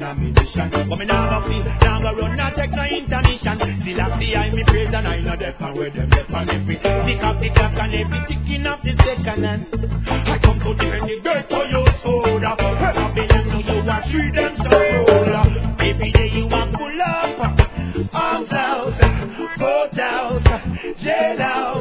ammunition. But me now go feel, now go run, not take no intermission. Still have behind me praise and I know that and where them left on every tick up the clock and every ticking of the second hand. I come to defend the dirt for your soda. Well, I belong to you and treat them so soda. Every day you are full of arms out, boat out, jail out.